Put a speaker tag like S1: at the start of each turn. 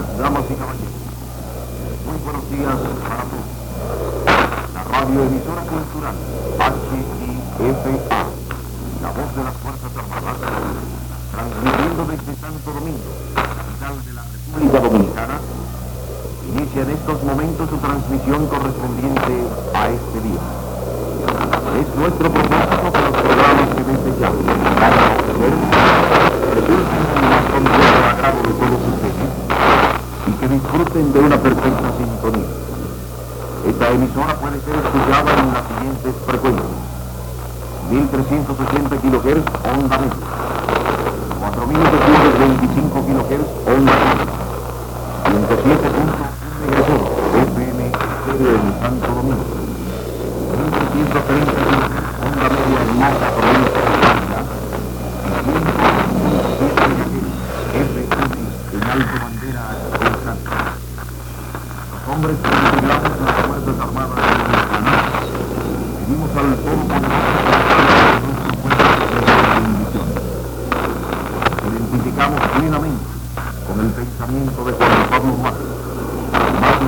S1: damas y caballeros, muy buenos días para todos. La radioemisora cultural HIFA, la voz de las Fuerzas Armadas, transmitiendo desde Santo Domingo, capital de la República Dominicana, inicia en estos momentos su transmisión correspondiente a este día. Es nuestro propósito que los programas que desde ya van a ofrecer resulten en el más completo agrado de todos ustedes y que disfruten de una perfecta sintonía. Esta emisora puede ser escuchada en las siguientes frecuencias: 1380 kHz onda media, 4725 kHz onda corta, 107.1 MHz FM estéreo en Santo Domingo, 1330 kHz onda media en Mata, provincia de España, y 100.7 MHz FM en Alto Bandera, en Santo. Los hombres que integramos las Fuerzas Armadas Dominicanas pedimos al Todopoderoso